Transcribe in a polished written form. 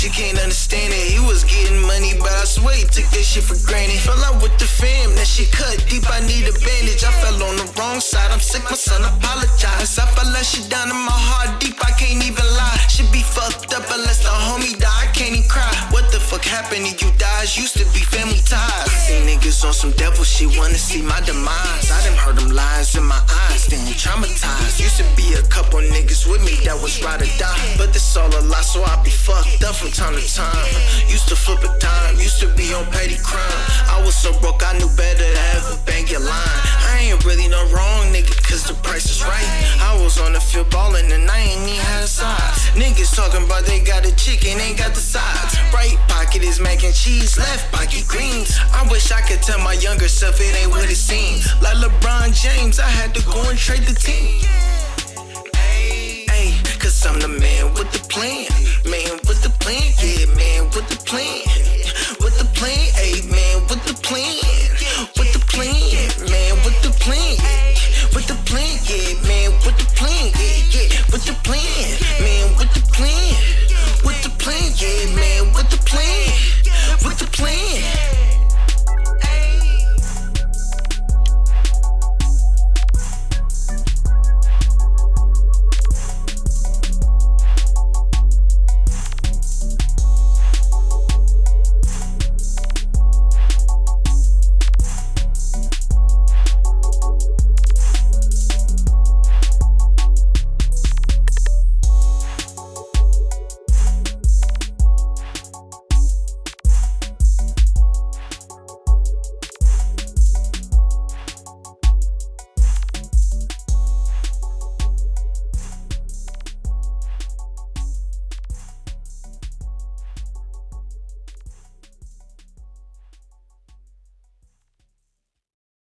you can't understand it. He was getting money, but I swear he took that shit for granted. Fell out with the fam, that shit cut deep, I need a bandage. I fell on the wrong side, I'm sick, my son apologize. I felt that shit down in my heart deep, I can't even lie. Should be fucked up unless the homie die, I can't even cry. What the fuck happened to you guys? Used to be family ties. See niggas on some devil shit, wanna see my demise. I done heard them lies in my eyes, then traumatized. Used to be a couple niggas with me that was ride or die, but this all a lie, so I be fucked up from time to time. Used to flip a dime, used to be on petty crime. I was so broke, I knew better to ever bang your line. I ain't really no wrong nigga, cause the price is right. I was on the field ballin' and I ain't even had a size. Niggas talking about they got a chicken, ain't got the sides. Right pocket is mac and cheese, left pocket greens. I wish I could tell my younger self it ain't what it seems. Like LeBron James, I had to go and trade the team.